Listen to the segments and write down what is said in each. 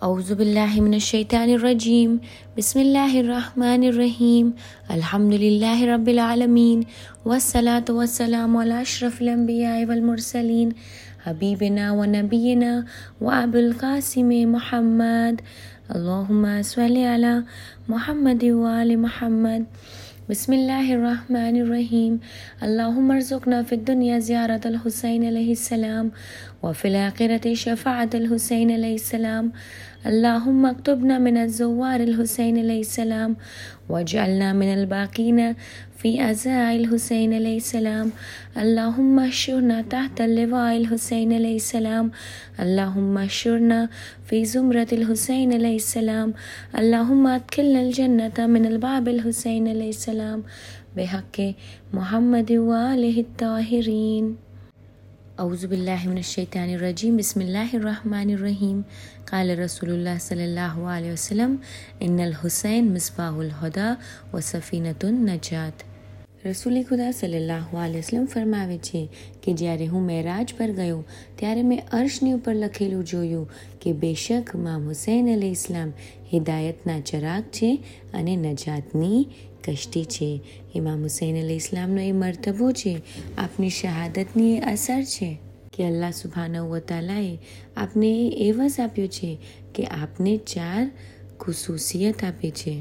औज़ुबिल्लाहि मिनश्शैतानिर्रजीम बिस्मिल्लाहिर्रहमानिर्रहीम अल्हम्दुलिल्लाहि रब्बिल आलमीन वस्सलातु वस्सलामु अला अशरफिल अंबियाइ वल मुरसलीन हबीबिना व नबीना व अबुल कासिम मुहम्मद अल्लाहुम्मा सल्लि अला मुहम्मद व आलि मुहम्मद बिस्मिल्लाहिर्रहमानिर्रहीम अल्लाहुम्मा अर्ज़ुक़ना फ़िद दुनिया ज़ियारतल हुसैन अलैहिस्सलाम व फ़िल आख़िरति शफ़ाअतल हुसैन अलैहिस्सलाम अल्लाहुम्मा अक्तुबना मिनज़ ज़ुव्वारिल हुसैन अलैहिस्सलाम वजअलना मिनल बाक़ीना फ़ी अज़ाइल हुसैन अलैहिस्सलाम अल्लाहुम्मा अहशुरना तहत लिवाइल हुसैन अलैहिस्सलाम अल्लाहुम्मा अहशुरना फ़ी ज़ुमरतिल हुसैन अलैहिस्सलाम अल्लाहुम्मा अदखिलनल जन्नत मिनल बाबिल हुसैन अलैहिस्सलाम बिहक़्क़ि मुहम्मद व आलिहि त्ताहिरीन। औज़ुबिल्लाहि मिनश्शैतानिर्रजीम बिस्मिल्लाहिर्रहमानिर्रहीम क़ाल रसूलुल्लाह सल्लल्लाहु अलैहि वसल्लम इन्नल हुसैन मिस्बाहुल हुदा व सफ़ीनतुन नजात। રસૂલે ખુદા સલ્લલ્લાહુ અલૈહિ વસલ્લમ ફરમાવે છે કે જ્યારે હું મેરાજ પર ગયો ત્યારે મેં અર્શની ઉપર લખેલું જોયું કે બેશક ઇમામ હુસૈન અલૈહિ ઇસ્લામ હિદાયતના ચરાગ છે અને નજાતની કશ્તી છે। ઇમામ હુસૈન અલૈહિ ઇસ્લામનો એ મર્તબો છે, આપની શહાદતની એ અસર છે કે અલ્લાહ સુબ્હાનહુ વ તઆલાએ આપને એ એવઝ આપ્યો છે કે આપને 4 ખુસૂસિયત આપે છે,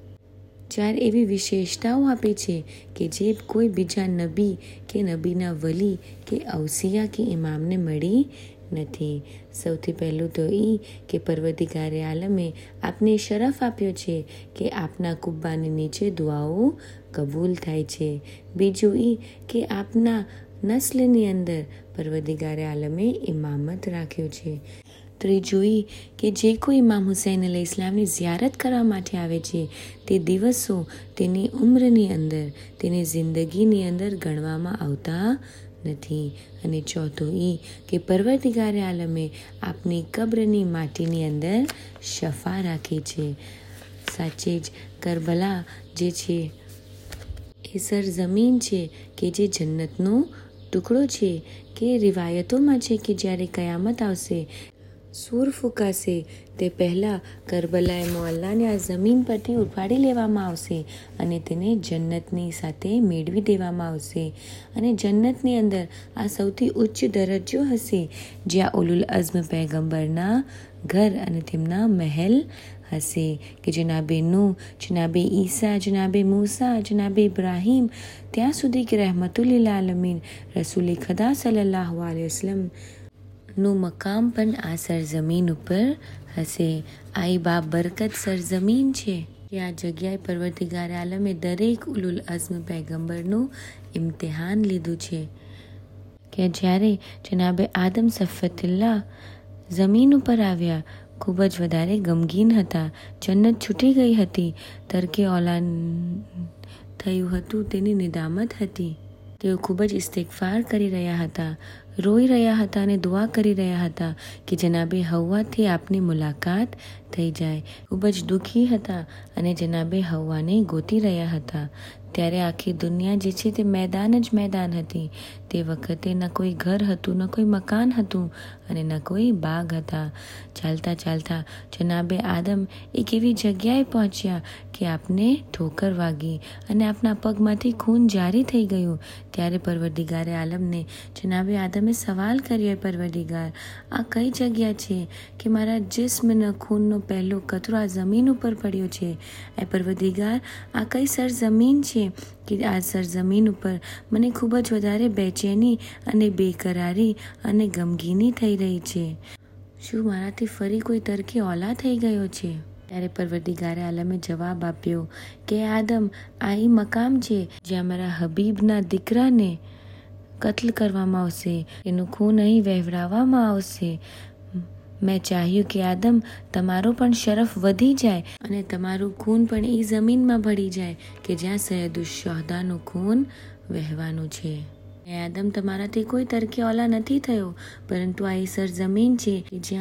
4 એવી વિશેષતાઓ આપે છે કે જે કોઈ બીજા નબી કે નબીના વલી કે અવસિયા કે ઇમામને મળી નથી। સૌથી પહેલું તો એ કે પરવરદિગારે આલમે આપને શરફ આપ્યો છે કે આપના કુબ્બાની નીચે દુઆઓ કબૂલ થાય છે। બીજું એ કે આપના નસ્લની અંદર પરવરદિગારે આલમે ઇમામત રાખ્યો છે। ત્રીજું એ કે જે કોઈ ઇમામ હુસૈન અલૈહિ ઇસ્લામની ઝિયારત કરવા માટે આવે છે તે દિવસો તેની ઉમ્રની અંદર, તેની જિંદગીની અંદર ગણવામાં આવતા નથી। અને ચોથું એ કે પરવરદિગારે આલમે આપની કબ્રની માટીની અંદર શફા રાખી છે। સાચે જ કરબલા જે છે એ સરજમીન છે કે જે જન્નતનો ટુકડો છે કે રિવાયતોમાં છે કે જ્યારે કયામત આવશે, સૂર ફૂંકાશે તે પહેલાં કરબલાએ મુઅલ્લાને આ જમીન પરથી ઉપાડી લેવામાં આવશે અને તેને જન્નતની સાથે મેળવી દેવામાં આવશે। અને જન્નતની અંદર આ સૌથી ઉચ્ચ દરજ્જો હશે જ્યાં ઉલુલ અઝ્મ પૈગંબરના ઘર અને તેમના મહેલ હશે કે જનાબે નૂહ, જનાબે ઈસા, જનાબે મૂસા, જનાબે ઇબ્રાહીમ ત્યાં સુધી કે રહેમતુલ આલમીન રસૂલે ખુદા સલ્લલ્લાહુ અલૈહિ વસલ્લમ નું મકામ પણ આ સરજમીન ઉપર હશે। આ બાબરકત સરજમીન છે કે આ જગ્યાએ પરવરદિગારે આલમે દરેક ઉલુલ અઝ્મ પૈગંબરનું ઇમ્તિહાન લીધું છે કે જ્યારે જનાબે આદમ સફ્ફતુલ્લાહ જમીન ઉપર આવ્યા, ખૂબ જ વધારે ગમગીન હતા, જન્નત છૂટી ગઈ હતી, તરકે ઓલાન થયું હતું તેની નિદામત હતી। તેઓ ખૂબ જ ઇસ્તિગફાર કરી રહ્યા હતા, રોઈ રહ્યા હતા અને દુઆ કરી રહ્યા હતા કે જનાબે હવ્વાથી આપની મુલાકાત થઈ જાય। ખૂબ જ દુઃખી હતા અને જનાબે હવ્વાને ગોતી રહ્યા હતા। ત્યારે આખી દુનિયા જે છે તે મેદાન જ મેદાન હતી। તે વખતે ન કોઈ ઘર હતું, ન કોઈ મકાન હતું અને ન કોઈ બાગ હતા। ચાલતા ચાલતા જનાબે આદમ એક એવી જગ્યાએ પહોંચ્યા કે આપને ઠોકર વાગી અને આપના પગમાંથી ખૂન જારી થઈ ગયું। ત્યારે પરવરદિગારે આલમને જનાબે આદમે સવાલ કર્યો, પરવરદિગાર આ કઈ જગ્યા છે કે મારા જિસ્મના ખૂનનો પહેલો કતરો આ જમીન ઉપર પડ્યો છે? એ પરવરદિગાર આ કઈ સરજમીન છે કે આ સરજમીન ઉપર મને ખૂબ જ વધારે બેચેની અને બેકરારી અને ગમગીની થઈ રહી છે? શું મારાથી ફરી કોઈ તરકે ઓલા થઈ ગયો છે? ત્યારે પરવરદિગારે આલમે જવાબ આપ્યો કે આદમ આ એ મકામ છે જ્યાં મારા હબીબના દીકરાને કત્લ કરવામાં આવશે, એનું ખૂન અહીં વહેવડાવવામાં આવશે। મેં ચાહ્યું કે આદમ તમારો પણ શરફ વધી જાય અને તમારું ખૂન પણ એ જમીનમાં ભળી જાય કે જ્યાં સૈયદુશ-શુહદાનું ખૂન વહેવાનું છે। આદમ તમારાથી કોઈ તરકે ઓલા નથી થયો, પરંતુ આ એ સરજમીન છે કે જ્યાં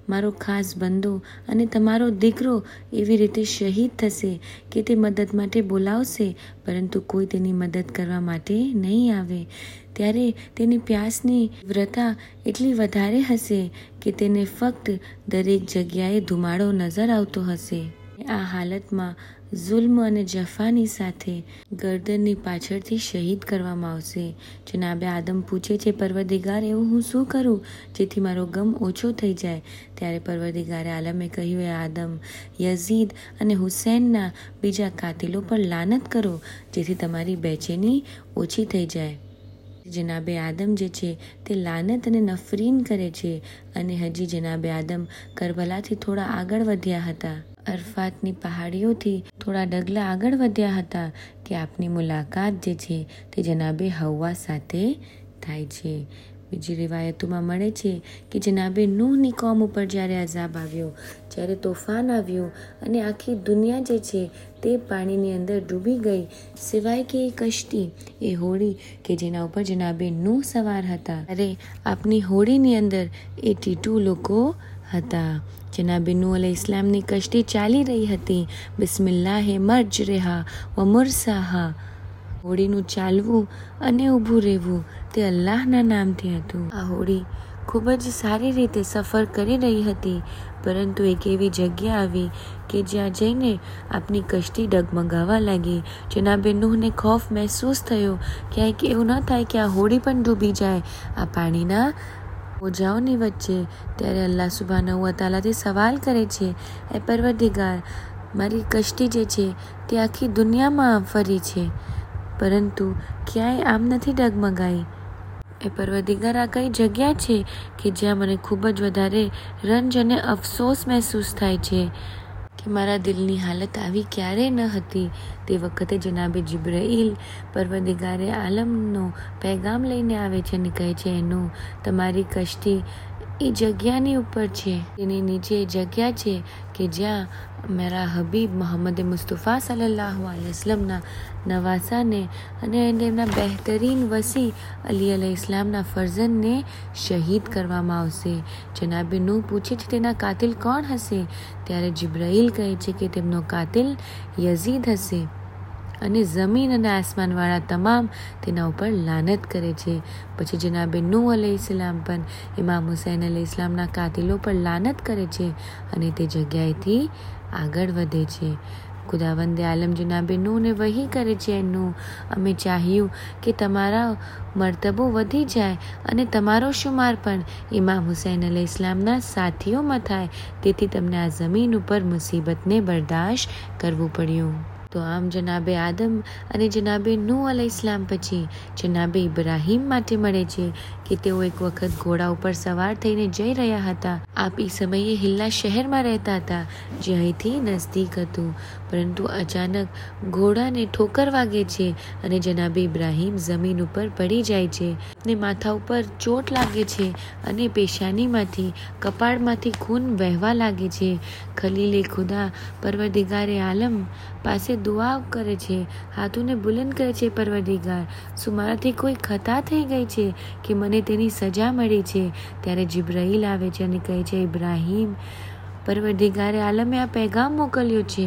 મારો ખાસ બંદો અને તમારો દીકરો એવી રીતે શહીદ થશે કે તે મદદ માટે બોલાવશે, પરંતુ કોઈ તેની મદદ કરવા માટે નહીં આવે, ત્યારે તેની પ્યાસની તીવ્રતા એટલી વધારે હશે કે તેને ફક્ત દરેક જગ્યાએ ધુમાડો નજર આવતો હશે. આ હાલતમાં જુલ્મ અને જફાની સાથે ગરદનની પાછળથી શહીદ કરવામાં આવશે. જનાબે આદમ પૂછે છે, પરવરદિગાર, એવું હું શું કરું જેથી મારો ગમ ઓછો થઈ જાય? ત્યારે પરવરદિગારે આલમે કહ્યું, એ આદમ, યઝીદ અને હુસૈનના બીજા કાતિલો પર લાનત કરો જેથી તમારી બેચેની ઓછી થઈ જાય. જનાબે આદમ જે છે તે લાનત અને નફરીન કરે છે. અને હજી જનાબે આદમ કરબલાથી થોડા આગળ વધ્યા હતા, અરફાતની પહાડીઓથી થોડા ડગલા આગળ વધ્યા હતા કે આપની મુલાકાત જે છે તે જનાબે હવ્વા સાથે થાય છે. બીજી રિવાયતોમાં મળે છે કે જનાબે નૂહની કોમ ઉપર જ્યારે અઝાબ આવ્યો, જ્યારે તોફાન આવ્યું અને આખી દુનિયા જે છે તે પાણીની અંદર ડૂબી ગઈ, સિવાય કે એ કશ્તી, એ હોડી કે જેના ઉપર જનાબે નૂહ સવાર હતા, અરે આપની હોડીની અંદર 82 લોકો હતા. જનાબે નૂહ અલૈહિ ઇસ્લામની કશ્તી ચાલી રહી હતી. બિસ્મિલ્લાહે મજરેહા વ મુરસાહા. હોડીનું ચાલવું અને ઊભું રહેવું તે અલ્લાહના નામથી હતું. આ હોડી ખૂબ જ સારી રીતે સફર કરી રહી હતી, પરંતુ એક એવી જગ્યા આવી કે જ્યાં જઈને આપની કશ્તી ડગમગાવા લાગી. જનાબે નૂહને ખૌફ મહેસૂસ થયો, ક્યાંક એવું ન થાય કે આ હોડી પણ ડૂબી જાય આ પાણીના મોજાઓની વચ્ચે. ત્યારે અલ્લાહ સુબ્હાનહુ વ તઆલાથી સવાલ કરે છે, એ પરવરદિગાર, મારી કશ્તી જે છે તે આખી દુનિયામાં ફરી છે, પરંતુ ક્યાંય આમ નથી ડગમગાઈ. એ પરવરદિગાર, આ કઈ જગ્યા છે કે જ્યાં મને ખૂબ જ વધારે રંજ અને અફસોસ મહેસૂસ થાય છે કે મારા દિલની હાલત આવી ક્યારેય ન હતી. તે વખતે જનાબે જિબ્રાઈલ પરવરદિગારે આલમનો પેગામ લઈને આવે છે અને કહે છે, એનું તમારી કશ્તી એ જગ્યાની ઉપર છે, તેની નીચે જગ્યા છે કે જ્યાં મારા હબીબ મોહમ્મદ મુસ્તફા સલ્લલ્લાહુ અલૈહિ વસલ્લમના નવાસાને અને તેમના બહેતરીન વસી અલી અલૈહિ ઇસ્લામના ફરઝંદને શહીદ કરવામાં આવશે. જનાબે નૂહ પૂછે છે, તેના કાતિલ કોણ હશે? ત્યારે જિબ્રાઈલ કહે છે કે તેમનો કાતિલ યઝીદ હશે. અને જમીન અને આસમાનવાળા તમામ તેના ઉપર લાનત કરે છે. પછી જનાબે નૂહ અલૈહિસ્સલામ પણ ઇમામ હુસૈન અલૈહિસ્સલામના કાતિલો પર લાનત કરે છે અને તે જગ્યાએથી આગળ વધે છે. ખુદાવંદે આલમ જનાબે નૂહને વહી કરે છે, નૂહ, અમે ચાહ્યું કે તમારા મર્તબો વધી જાય અને તમારો શુમાર પણ ઇમામ હુસૈન અલૈહિસ્સલામના સાથીઓમાં થાય, તેથી તમને આ જમીન ઉપર મુસીબતને બરદાશ્ત કરવું પડ્યું. તો આમ જનાબે આદમ અને જનાબે નૂહ અલૈહિસ્સલામ પછી જનાબે ઇબ્રાહીમ માટે મળે છે કે તેઓ એક વખત ઘોડા ઉપર સવાર થઈને જઈ રહ્યા હતા. આપ એ સમયે હિલ્લા શહેરમાં રહેતા હતા, જે અહીંથી નજદીક હતું, પરંતુ અચાનક ઘોડાને ઠોકર વાગે છે અને જનાબે ઇબ્રાહીમ જમીન ઉપર પડી જાય છે. ને માથા ઉપર ચોટ લાગે છે અને પેશાનીમાંથી, કપાળમાંથી ખૂન વહેવા લાગે છે. ખલીલે ખુદા પરવરદિગારે આલમ પાસે દુઆ કરે છે, હાથોને બુલંદ કરે છે, પરવરદિગાર, શું મારાથી કોઈ ખતા થઈ ગઈ છે કે મને તેની સજા મળી છે? ત્યારે જિબ્રાઈલ આવે છે અને કહે છે, ઇબ્રાહીમ, પરવરદિગારે આલમે આ પેગામ મોકલ્યો છે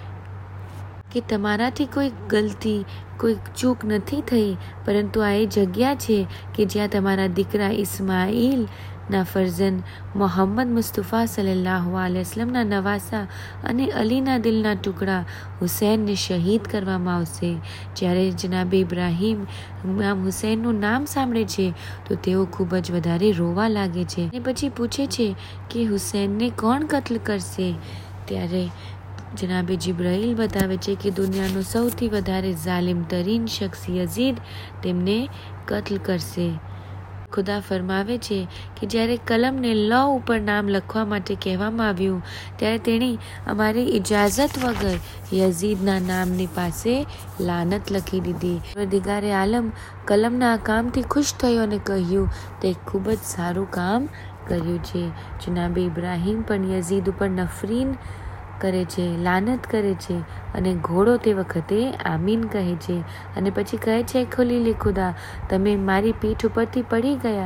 કે તમારાથી કોઈ ગલતી, કોઈ ચૂક નથી થઈ, પરંતુ આ એ જગ્યા છે કે જ્યાં તમારા દીકરા ઇસ્માઈલ ના ફરઝંદ મોહમ્મદ મુસ્તફા સલ્લલ્લાહુ અલૈહિ વસલ્લમના નવાસા અને અલીના દિલના ટુકડા હુસૈનને શહીદ કરવામાં આવશે. જ્યારે જનાબે ઇબ્રાહીમ ઇમામ હુસૈનનું નામ સાંભળે છે તો તેઓ ખૂબ જ વધારે રોવા લાગે છે અને પછી પૂછે છે કે હુસૈનને કોણ કત્લ કરશે? ત્યારે જનાબે જિબ્રાઈલ બતાવે છે કે દુનિયાનો સૌથી વધારે જાલિમ તરીન શખ્સ યઝીદ તેમને કત્લ કરશે. ખુદા ફરમાવે છે કે જ્યારે કલમને લો ઉપર નામ લખવા માટે કહેવામાં આવ્યું, ત્યારે તેણે અમારી ઇજાઝત વગર યઝીદના નામની પાસે લાનત લખી દીધી. પરવરદિગારે આલમ કલમના આ કામથી ખુશ થયો અને કહ્યું, તે ખૂબ જ સારું કામ કર્યું છે. જનાબે ઇબ્રાહીમ પણ યઝીદ ઉપર નફરીન કરે છે, લાનત કરે છે અને ઘોડો તે વખતે આમીન કહે છે અને પછી કહે છે, ખલીલે ખુદા, તમે મારી પીઠ ઉપરથી પડી ગયા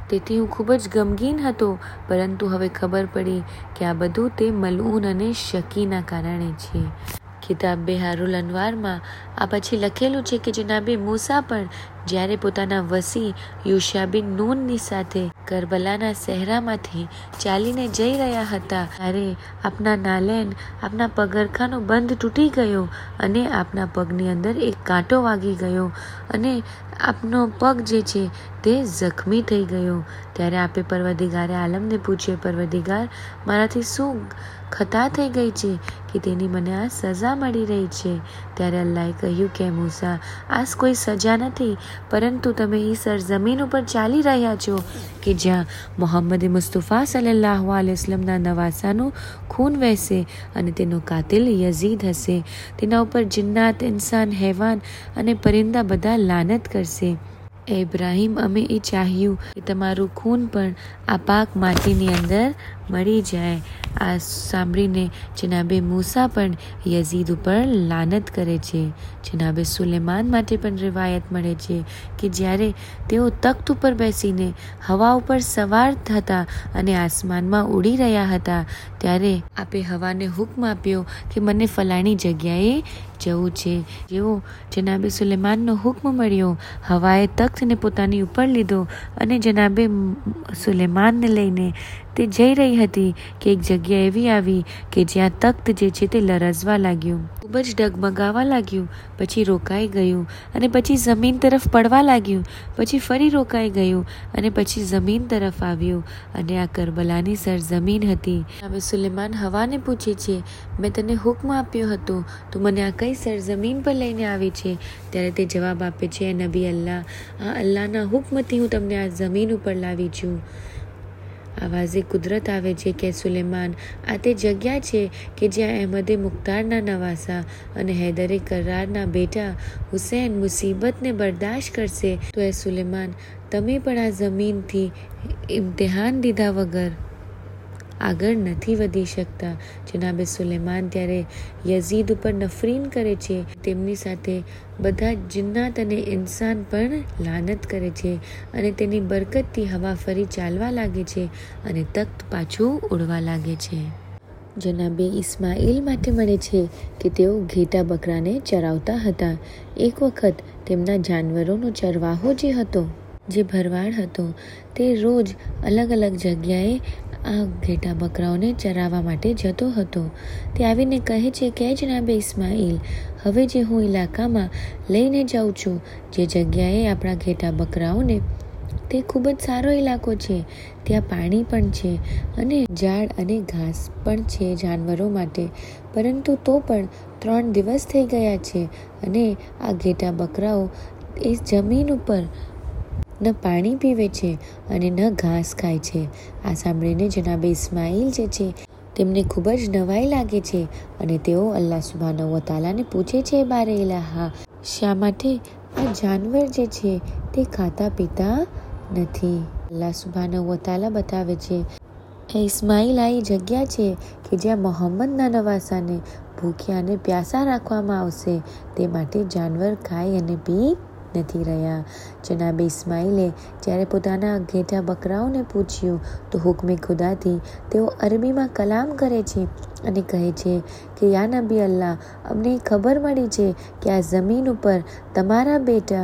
તેથી હું ખૂબ જ ગમગીન હતો, પરંતુ હવે ખબર પડી કે આ બધું તે મલઊન અને શકીના કારણે છે. કિતાબ બિહારુલ અનવારમાં આ પછી લખેલું છે કે જનાબે મૂસા પણ જ્યારે પોતાના વસી યુશા બિન નૂનની સાથે કરબલાના સહેરામાંથી ચાલીને જઈ રહ્યા હતા ત્યારે આપના નાલેન, આપના પગરખાનો બંધ તૂટી ગયો અને આપના પગની અંદર એક કાંટો વાગી ગયો અને આપનો પગ જે છે તે જખમી થઈ ગયો. ત્યારે આપે પરવરદિગારે આલમને પૂછ્યું, પરવરદિગાર, મારાથી શું ખતા થઈ ગઈ છે કે તેની મને આ સજા મળી રહી છે? ત્યારે અલ્લાહે કહ્યું કે મૂસા, આ કોઈ સજા નથી, પરંતુ તમે એ સરજમીન ઉપર ચાલી રહ્યા છો કે જ્યાં મોહમ્મદ મુસ્તફા સલ્લલ્લાહુ અલૈહિ વસલ્લમના નવાસાનું ખૂન વહેશે અને તેનો કાતિલ યઝીદ હશે. તેના ઉપર જિન્નાત, ઇન્સાન, હૈવાન અને પરિંદા બધા લાનત કરશે. એ ઇબ્રાહીમ, અમે એ ચાહ્યું કે તમારું ખૂન પણ આ પાક માટીની અંદર મળી જાય. આ સાંભળીને જનાબે મૂસા પણ યઝીદ ઉપર લાનત કરે છે. જનાબે સુલેમાન માટે પણ રિવાયત મળે છે કે જ્યારે તેઓ તખ્ત ઉપર બેસીને હવા ઉપર સવાર હતા અને આસમાનમાં ઉડી રહ્યા હતા ત્યારે આપે હવાને હુક્મ આપ્યો કે મને ફલાણી જગ્યાએ જવું છે. જેવો જનાબે સુલેમાનનો હુક્મ મળ્યો, હવાએ તખ્તને પોતાની ઉપર લીધો અને જનાબે સુલેમાનને લઈને તે જઈ રહી હતી કે એક જગ્યા એવી આવી કે જ્યાં તખ્ત જે છે તે લરઝવા લાગ્યું, ખૂબ જ ડગમગાવા લાગ્યું, પછી રોકાઈ ગયું અને પછી જમીન તરફ પડવા લાગ્યું, પછી ફરી રોકાઈ ગયું અને પછી જમીન તરફ આવ્યું અને આ કરબલાની સરજમીન હતી. હવે સુલેમાન હવાને પૂછે છે, મેં તને હુક્મ આપ્યો હતો, તું મને આ કઈ સરજમીન પર લઈને આવી છે? ત્યારે તે જવાબ આપે છે, નબી અલ્લાહ, આ અલ્લાહના હુક્મથી હું તમને આ જમીન ઉપર લાવી છું. આવાઝે કુદરત આવે છે કે સુલેમાન, આ તે જગ્યા છે કે જ્યાં અહેમદે મુખ્તારના નવાસા અને હૈદરે કરારના બેટા હુસૈન મુસીબતને બરદાશ્ત કરશે. તો એ સુલેમાન, તમે પણ આ જમીનથી ઇમ્તિહાન દીધા વગર આગળ નથી વધી શકતા. જનાબે સુલેમાન ત્યારે યઝીદ ઉપર નફરીન કરે છે. તેમની સાથે બધા જિન્નાત અને ઇન્સાન પણ લાનત કરે છે અને તેની બરકતથી હવા ફરી ચાલવા લાગે છે અને તખ્ત પાછું ઉડવા લાગે છે. જનાબે ઇસ્માઇલ માટે મળે છે કે તેઓ ઘેટા બકરાને ચરાવતા હતા. એક વખત તેમના જાનવરોનો ચરવાહો જે હતો, જે ભરવાડ હતો, તે રોજ અલગ અલગ જગ્યાએ આ ઘેટા બકરાઓને ચરાવવા માટે જતો હતો. તે આવીને કહે છે કે જનાબે ઇસ્માઇલ, હવે જે હું ઇલાકામાં લઈને જાઉં છું, જે જગ્યાએ આપણા ઘેટા બકરાઓને, તે ખૂબ જ સારો ઇલાકો છે. ત્યાં પાણી પણ છે અને ઝાડ અને ઘાસ પણ છે જાનવરો માટે, પરંતુ તો પણ 3 દિવસ થઈ ગયા છે અને આ ઘેટા બકરાઓ એ જમીન ઉપર ન પાણી પીવે છે અને ન ઘાસ ખાય છે. આ સાંભળીને જનાબે ઇસ્માઇલ જે છે તેમને ખૂબ જ નવાઈ લાગે છે અને તેઓ અલ્લાહ સુબ્હાનહુ વ તઆલાને પૂછે છે, બારે ઇલાહા, શા માટે આ જાનવર જે છે તે ખાતા પીતા નથી? અલ્લાહ સુબ્હાનહુ વ તઆલા બતાવે છે, એ ઇસ્માઇલ, આ એ જગ્યા છે કે જ્યાં મોહમ્મદના નવાસાને ભૂખ્યા અને પ્યાસા રાખવામાં આવશે, તે માટે જાનવર ખાઈ અને પી નથી રહ્યા. જનાબે ઇસ્માઇલે જ્યારે પોતાના ઘેટા બકરાઓને પૂછ્યું તો હુક્મે ખુદાથી તેઓ અરબીમાં કલામ કરે છે અને કહે છે કે યા નબી અલ્લાહ, અમને ખબર મળી છે કે આ જમીન ઉપર તમારા બેટા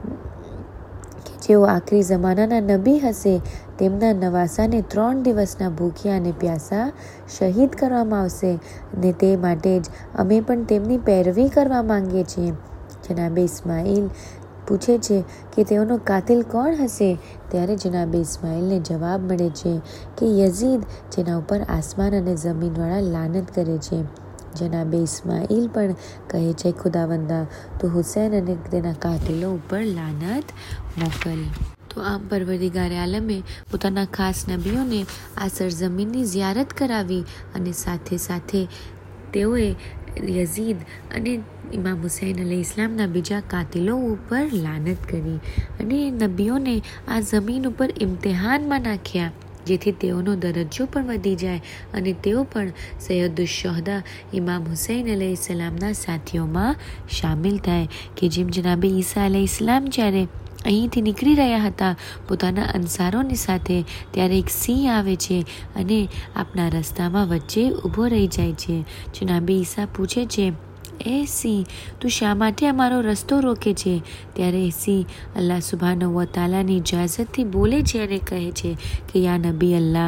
કે જેઓ આખરી જમાનાના નબી હશે, તેમના નવાસાને 3 દિવસના ભૂખ્યા અને પ્યાસા શહીદ કરવામાં આવશે અને તે માટે જ અમે પણ તેમની પેરવી કરવા માંગીએ છીએ. જનાબે ઇસ્માઇલ પૂછે છે કે તેઓનો કાતિલ કોણ હશે? ત્યારે જનાબે ઇસ્માઇલને જવાબ મળે છે કે યઝીદ, જેના ઉપર આસમાન અને જમીનવાળા લાનત કરે છે. જનાબે ઇસ્માઇલ પણ કહે છે, ખુદાવંદા, તો હુસૈન અને તેના કાતિલો ઉપર લાનત મોકલ. તો આમ પરવરદિગારે આલમે પોતાના ખાસ નબીઓને આ સરજમીનની ઝિયારત કરાવી અને સાથે સાથે તેઓએ યઝીદ અને ઇમામ હુસૈન અલૈહિસ્સલામના બીજા કાતિલો ઉપર લાનત કરી અને નબીઓને આ જમીન ઉપર ઇમ્તિહાનમાં નાખ્યા, જેથી તેઓનો દરજ્જો પણ વધી જાય અને તેઓ પણ સૈયદુશ્શહદા ઇમામ હુસૈન અલૈહિસ્સલામના સાથીઓમાં શામિલ થાય કે જેમ જનાબે ઈસા અલૈહિસ્સલામ જ્યારે અહીંથી નીકળી રહ્યા હતા પોતાના અંસારોની સાથે, ત્યારે એક સિંહ આવે છે અને આપના રસ્તામાં વચ્ચે ઊભો રહી જાય છે. જનાબે ઈસા પૂછે છે, એ સિંહ, તું શા માટે અમારો રસ્તો રોકે છે? ત્યારે સિંહ અલ્લાહ સુબ્હાનહુ વ તઆલાની ઇજાઝતથી બોલે છે અને કહે છે કે યા નબી અલ્લાહ,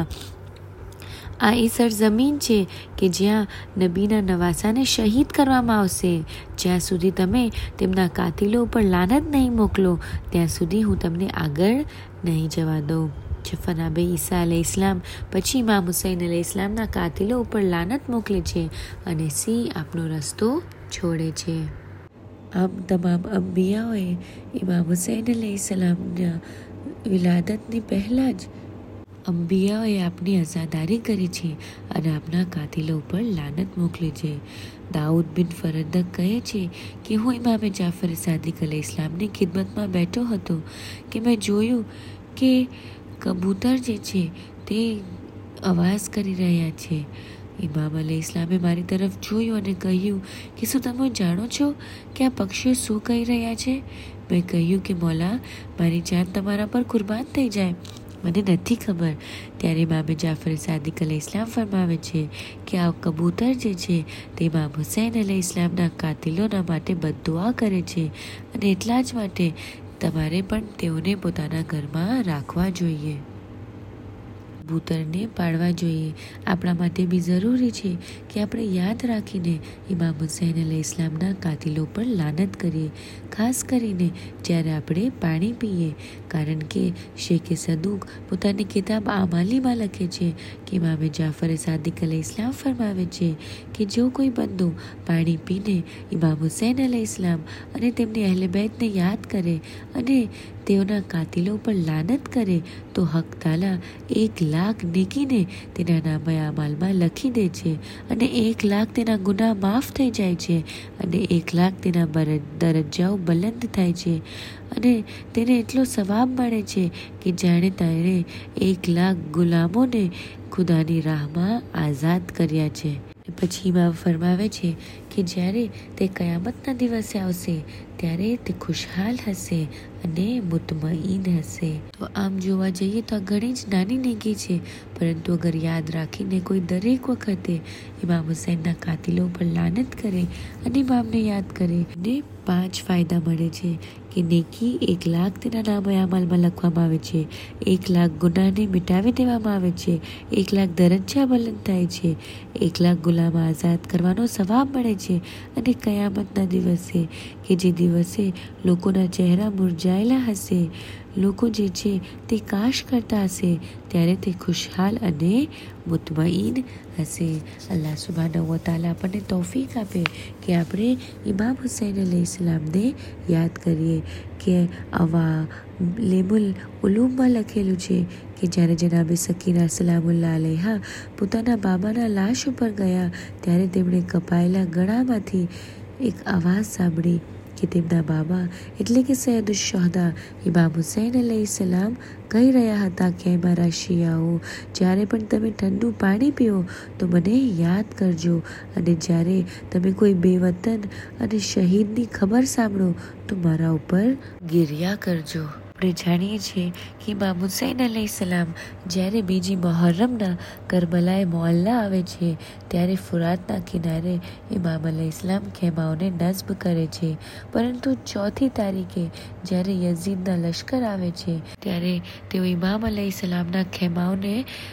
આ એ સરજમીન છે કે જ્યાં નબીના નવાસાને શહીદ કરવામાં આવશે. જ્યાં સુધી તમે તેમના કાતિલો ઉપર લાનત નહીં મોકલો ત્યાં સુધી હું તમને આગળ નહીં જવા દઉં. જનાબે ઈસા અલૈહિસ્સલામ પછી ઇમામ હુસૈન અલૈહિસ્સલામના કાતિલો ઉપર લાનત મોકલે છે અને સિંહ આપનો રસ્તો છોડે છે. આમ તમામ અંબિયાઓએ ઇમામ હુસૈન અલૈહિસ્સલામના વિલાદતની પહેલાં જ અંબિયાઓએ આપની અઝાદારી કરી છે અને આપના કાતિલો ઉપર લાનત મોકલી છે. દાઉદ બિન ફરદક કહે છે કે હું ઇમામે જાફર સાદિક અલૈહિસ્સલામની ખિદમતમાં બેઠો હતો કે મેં જોયું કે કબૂતર જે છે તે અવાજ કરી રહ્યા છે. ઇમામ અલૈહિસ્સલામે મારી તરફ જોયું અને કહ્યું કે શું તમે જાણો છો કે આ પક્ષીઓ શું કહી રહ્યા છે? મેં કહ્યું કે મૌલા, મારી જાન તમારા પર કુરબાન થઈ જાય, મને નથી ખબર. ત્યારે ઇમામે જાફર સાદિક અલૈહિસ્સલામ ફરમાવે છે કે આ કબૂતર જે છે તે ઇમામ હુસૈન અલૈહિસ્સલામના કાતિલોના માટે બદદુઆ કરે છે અને એટલા જ માટે તમારે પણ તેઓને પોતાના ઘરમાં રાખવા જોઈએ, કબૂતરને પાળવા જોઈએ. આપણા માટે બી જરૂરી છે કે આપણે યાદ રાખીને ઇમામ હુસૈન અલૈહિસ્સલામના કાતિલો પર લાનત કરીએ, ખાસ કરીને જ્યારે આપણે પાણી પીએ. કારણ કે શેખ સદુક પોતાની કિતાબ આમાલીમાં લખે છે કે ઇમામે જાફર સાદિક અલૈહિસ્સલામ ફરમાવે છે કે જો કોઈ બંદો પાણી પીને ઇમામ હુસૈન અલૈહિસ્સલામ અને તેમની અહેલે બેતને યાદ કરે અને તેઓના કાતિલો પર લાનત કરે તો હક તાલા 1,00,000 નેકીને તેના નામે અમાલમાં લખી દે છે અને 1,00,000 તેના ગુનાહ માફ થઈ જાય છે અને 1,00,000 તેના દરજ્જાઓ બુલંદ થાય છે અને તેને એટલો સવાબ મળે છે કે જાણે તેણે 1,00,000 ગુલામોને ખુદાની રાહમાં આઝાદ કર્યા છે. પછી ઇમામ ફરમાવે છે કે જ્યારે તે કયામતના દિવસે આવશે ત્યારે તે ખુશહાલ હશે અને મુતમઈન હશે. તો આમ જોવા જઈએ તો આ ઘણી જ નાની નેકી છે, પરંતુ અગર યાદ રાખીને કોઈ દરેક વખતે ઇમામ હુસૈનના કાતિલો પર લાનત કરે અને ઇમામને યાદ કરે ને 5 ફાયદા મળે છે કે નેકી 1,00,000 તેના નામે અમલમાં લખવામાં આવે છે, 1,00,000 ગુનાહને મિટાવી દેવામાં આવે છે, 1,00,000 દરજ્જા બુલંદ થાય છે, 1,00,000 ગુલામ આઝાદ કરવાનો સવાબ મળે છે અને કયામતના દિવસે કે જે દિવસે લોકોના ચહેરા મુરઝાયેલા હશે, લોકો જે છે તે કાશ કરતા હશે, ત્યારે તે ખુશહાલ અને મુતમઈન હશે. અલ્લાહ સુબ્હાનહુ વ તઆલા આપણને તૌફીક આપે કે આપણે ઇમામ હુસૈન અલૈહિસ્સલામને યાદ કરીએ. કે આવા લેમુલ ઉલૂમમાં લખેલું છે કે જ્યારે જનાબે સકીના સલામુલ્લાહ અલૈહા પોતાના બાબાના લાશ ઉપર ગયા ત્યારે તેમણે કપાયેલા ગળામાંથી એક અવાજ સાંભળી કે તેમના બાબા એટલે કે સૈયદુશ શુહદા ઇમામ હુસૈન અલૈહિસ્સલામ કહી રહ્યા હતા કે મારા શિયાઓ, જ્યારે પણ તમે ઠંડુ પાણી પીઓ તો મને યાદ કરજો અને જ્યારે તમે કોઈ બેવતન અને શહીદની ખબર સાંભળો તો મારા ઉપર ગિરિયા કરજો. આપણે જાણીએ છીએ કે ઇમામ હુસૈન અલૈહિસ્સલામ જ્યારે બીજી મુહર્રમના કરબલાએ મોહલ્લા આવે છે ત્યારે ફુરાતના કિનારે ઇમામ અલૈહિસ્સલામ ખેમાઓને નસ્બ કરે છે, પરંતુ 4મી તારીખે જ્યારે યઝીદના લશ્કર આવે છે ત્યારે તેઓ ઇમામ અલૈહિસ્સલામના ખેમાઓને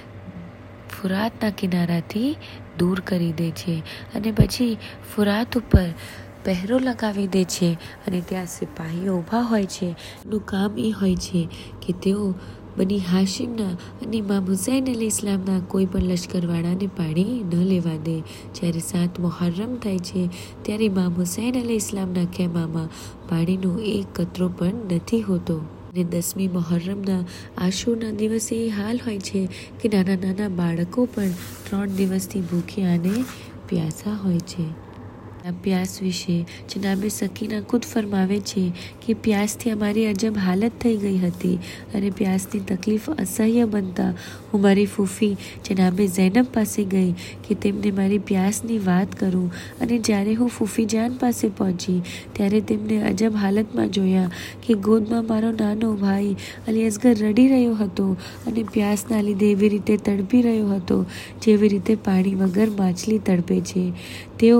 ફુરાતના કિનારાથી દૂર કરી દે છે અને પછી ફુરાત ઉપર પહેરો લગાવી દે છે અને ત્યાં સિપાહીઓ ઊભા હોય છે. એનું કામ એ હોય છે કે તેઓ બની હાશિમના અને ઇમામ હુસૈન અલૈહિસ્સલામના કોઈ પણ લશ્કરવાળાને પાણી ન લેવા દે. જ્યારે 7 મુહર્રમ થાય છે ત્યારે ઇમામ હુસૈન અલૈહિસ્સલામના ખેમામાં પાણીનો એક કતરો પણ નથી હોતો અને 10મી મુહર્રમના આશુરના દિવસે એ હાલ હોય છે કે નાના નાના બાળકો પણ 3 દિવસથી ભૂખ્યા અને પ્યાસા હોય છે. પ્યાસ વિશે જનાબે સકીના ખુદ ફરમાવે છે કે પ્યાસથી અમારી અજબ હાલત થઈ ગઈ હતી અને પ્યાસની તકલીફ અસહ્ય બનતા હું મારી ફૂફી જનાબે ઝૈનબ પાસે ગઈ કે તેમને મારી પ્યાસની વાત કરું, અને જ્યારે હું ફૂફી જાન પાસે પહોંચી ત્યારે તેમને અજબ હાલતમાં જોયા કે ગોદમાં મારો નાનો ભાઈ અલી અસગર રડી રહ્યો હતો અને પ્યાસના લીધે એવી રીતે તડપી રહ્યો હતો જેવી રીતે પાણી વગર માછલી તડપે છે. તેઓ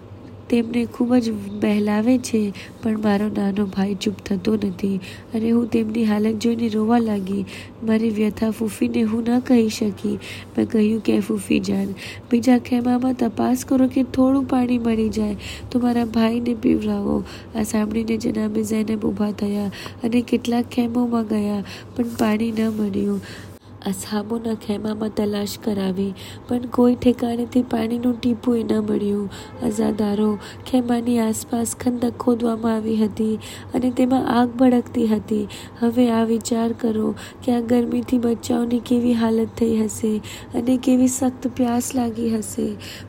તેમને ખૂબ જ બહેલાવે છે પણ મારો નાનો ભાઈ ચૂપ થતો નથી અને હું તેમની હાલત જોઈને રોવા લાગી. મારી વ્યથા ફૂફીને હું ન કહી શકી. મેં કહ્યું કે ફૂફી જાન, બીજા ખેમામાં તપાસ કરો કે થોડું પાણી મળી જાય તો મારા ભાઈને પીવડાવો. આ સાંભળીને જનાબે ઝૈનબ ઊભા થયા અને કેટલાક ખેમોમાં ગયા પણ પાણી ન મળ્યું. અસહાબોના ખેમામાં તલાશ કરાવી પણ કોઈ ઠેકાણેથી પાણીનું ટીપું ન મળ્યું. અઝાદારો ખેમાની આસપાસ ખંદક ખોદવામાં આવી હતી અને તેમાં આગ ભડકતી હતી. હવે આ વિચાર કરો કે આ ગરમીથી બચ્ચાઓની કેવી હાલત થઈ હશે અને કેવી સખ્ત પ્યાસ લાગી હશે,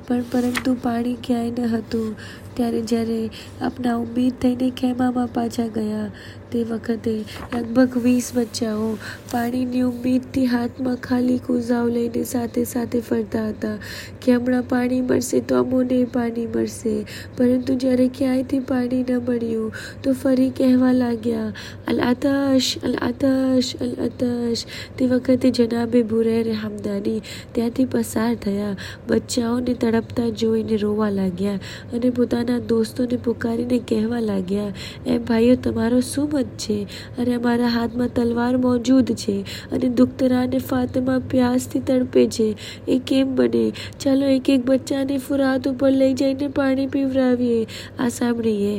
પરંતુ પાણી ક્યાંય ન હતું. જ્યારે આપના ઉમ્મીદ થઈને ખેમામાં પાછા ગયા તે વખતે લગભગ 20 બચ્ચાઓ પાણીની ઉમ્મીદથી હાથમાં ખાલી કુઝાઓ લઈને સાથે સાથે ફરતા હતા કે હમણાં પાણી મળશે તો અમોને પાણી મળશે. પરંતુ જ્યારે ક્યાંયથી પાણી ન મળ્યું તો ફરી કહેવા લાગ્યા, અલ આતશ, અલ આતશ, અલ આતશ. તે વખતે જનાબે બુરૈર હમદાની ત્યાંથી પસાર થયા. બચ્ચાઓને તડપતા જોઈને રોવા લાગ્યા અને પોતાના દોસ્તોને પુકારીને કહેવા લાગ્યા, એ ભાઈઓ, તમારો શું મત છે? અને અમારા હાથમાં તલવાર મોજૂદ છે અને દુખ્તરા અને ફાતિમા પ્યાસથી તડપે છે. એ કેમ બને? ચાલો એક એક બચ્ચાને ફુરાત ઉપર લઈ જઈને પાણી પીવડાવીએ. આ સાંભળીએ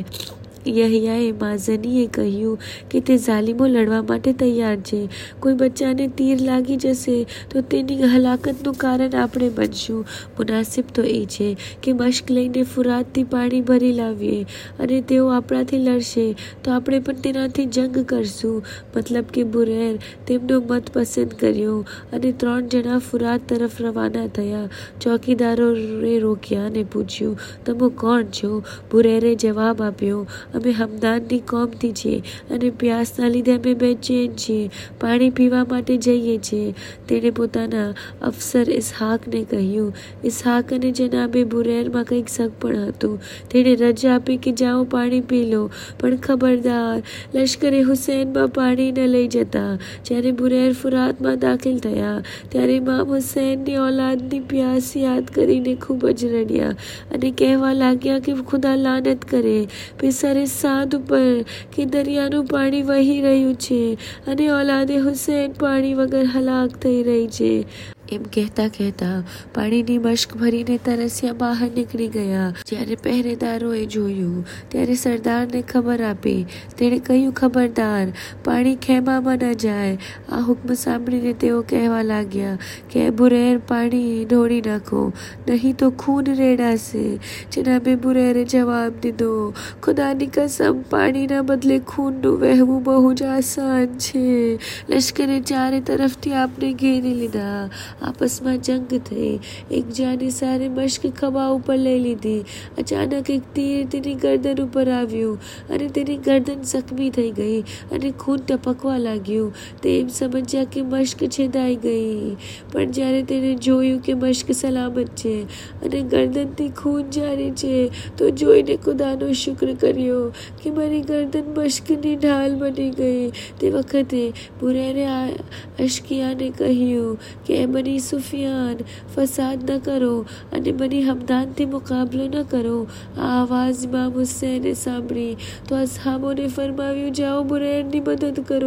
યહયાએ માઝનીએ કહ્યું કે તે ઝાલિમો લડવા માટે તૈયાર છે. કોઈ બચ્ચાને તીર લાગી જશે તો તેની હલાકતનું કારણ આપણે બનશું. મુનાસિબ તો એ છે કે મશ્ક લઈને ફુરાતથી પાણી ભરી લાવીએ અને તેઓ આપણાથી લડશે તો આપણે પણ તેનાથી જંગ કરશું. મતલબ કે બુરૈર તેમનો મત પસંદ કર્યો અને 3 જણા ફુરાત તરફ રવાના થયા. ચોકીદારોએ રોક્યા અને પૂછ્યું, તમે કોણ છો? બુરૈરે જવાબ આપ્યો, અમે હમદાનની કોમથી છીએ અને પ્યાસના લીધે અમે બેચેન છીએ. પાણી પીવા માટે જઈએ છીએ. તેણે પોતાના અફસર ઇસ્હાકને કહ્યું. ઇસ્હાક અને જનાબે બુરૈરમાં કંઈક શક પણ હતું. તેણે રજા આપી કે જાઓ પાણી પી લો, પણ ખબરદાર લશ્કરે હુસૈનમાં પાણી ન લઈ જતા. જ્યારે બુરૈર ફુરાતમાં દાખલ થયા ત્યારે ઇમામ હુસૈનની ઓલાદની પ્યાસ યાદ કરીને ખૂબ જ રડ્યા અને કહેવા લાગ્યા કે ખુદા લાનત કરે પિસરે સાદ ઉપર કે દરિયાનું પાણી વહી રહ્યું છે અને ઓલાદે હુસૈન પાણી વગર હલાક થઈ રહી છે. એમ કહેતા કહેતા પાણીની મશ્ક ભરીને તરસ્યા બહાર નીકળી ગયા. જ્યારે પહેરેદારોએ જોયું ત્યારે સરદારને ખબર આપી. તેણે કહ્યું, ખબરદાર, પાણી ખેમામાં ન જાય. આ હુક્મ સાંભળીને તેઓ કહેવા લાગ્યા કે બુરૈર, પાણી ઢોળી નાખો, નહીં તો ખૂન રેડાશે. જનાબે બુરૈરે જવાબ દીધો, ખુદાની કસમ, પાણીના બદલે ખૂનનું વહેવું બહુ જ આસાન છે. લશ્કરે ચારે તરફથી આપને ઘેરી લીધા. આપસમાં જંગ થઈ. એક જાનિસારે મશ્ક ખભા ઉપર લઈ લીધી. અચાનક એક તીર તેની ગરદન ઉપર આવ્યું અને તેની ગરદન જખમી થઈ ગઈ અને ખૂન ટપકવા લાગ્યું. તે એમ સમજ્યા કે મશ્ક છેદાઈ ગઈ, પણ જ્યારે તેણે જોયું કે મશ્ક સલામત છે અને ગરદનથી ખૂન જારી છે તો જોઈને ખુદાનો શુક્ર કર્યો કે મારી ગરદન મશ્કની ઢાલ બની ગઈ. તે વખતે બુરૈરે અશ્કિયાને કહ્યું કે બની સુફિયાન, ફસાદ ન કરો અને બની હમદાનથી મુકાબલો ન કરો. આ આવાજ ઇમામ હુસૈને સાંભળી તો અસહાબોને ફરમાવ્યું, જાઓ બુરૈરની મદદ કરો.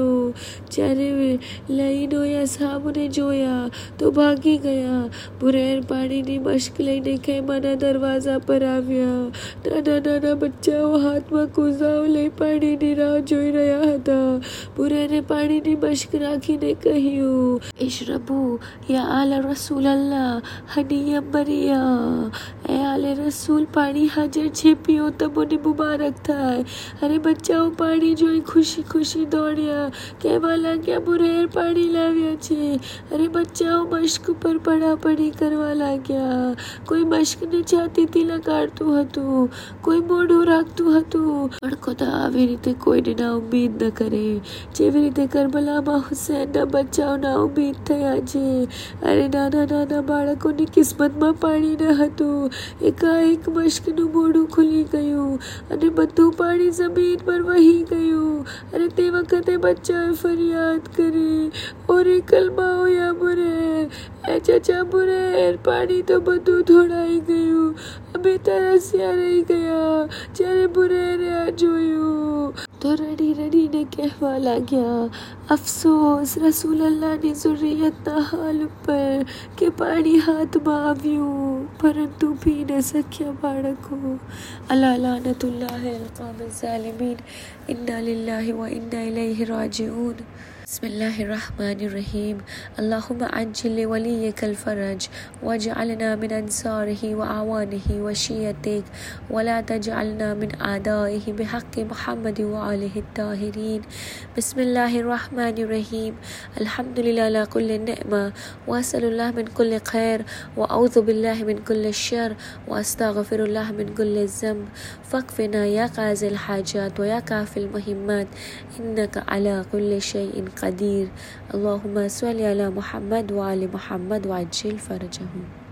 જ્યારે લઈનોએ અસહાબોને જોયા તો ભાગી ગયા. બુરૈર પાણીની મશ્ક લઈને ખેમાના દરવાજા પર આવ્યા. નાના નાના બચ્ચાઓ હાથમાં કુઝાઓ લઈ પાણીની રાહ જોઈ રહ્યા હતા. બુરૈરે પાણીની મશ્ક રાખીને કહ્યું, ઇશરબુ યા आल रसूल अल्लाह हनिया मरिया ए आले रसूल पानी हाजर छे पियो तब उन्हें मुबारक था। अरे बच्चाओ पानी जोई खुशी खुशी दौड़िया के वाला क्या बुरेर पानी लाव्या छे। अरे बच्चाओ मश्क पर पड़ा पड़ी करवा लाग्या। કોઈ મશ્કને છાતીથી લગાડતું હતું, કોઈ મોઢું રાખતું હતું, પણ ખુદા આવી રીતે કોઈને ના ઉમ્મીદ ન કરે જેવી રીતે કરબલામાં હુસૈનના બચ્ચાઓ ના ઉમ્મીદ થયા છે। અરે નાના નાના બાળકોની કિસ્મતમાં પાણી ન હતું। એકાએક મશ્કનું મોઢું ખુલી ગયું અને બધું પાણી જમીન પર વહી ગયું। અને તે વખતે બચ્ચાએ ફરિયાદ કરી, ઓરે કલમાઓ યા બુરેર, એ ચાચા બુરેર, પાણી તો બધું ધોળાઈ ગયું, અમે તરસ્યા રહી ગયા। જ્યારે બુરેરે આ જોયું તો રડી રડીને કહેવા लाग्या, અફસોસ રસૂલ અલ્લાહની ઝુર્રિયતના હાલ ઉપર કે પાણી હાથમાં આવ્યું પરંતુ પી ન શક્યા બાળકો। અલા લાનતુલ્લાહિ અલ કૌમિ ઝાલિમીન, ઇન્ના લિલ્લાહિ વ ઇન્ના ઇલૈહિ રાજીઉન। بسم الله الرحمن الرحيم اللهم عجل لوليك الفرج واجعلنا من أنصاره وأعوانه وشيتك ولا تجعلنا من أعدائه بحق محمد وآله الطاهرين। بسم الله الرحمن الرحيم الحمد لله على كل نعمة وأسأل الله من كل خير وأعوذ بالله من كل شر وأستغفر الله من كل ذنب فاكفنا يا قاضي الحاجات ويا كافي المهمات إنك على كل شيء قدير। اللهم صل على محمد وآل محمد وعجل فرجهم।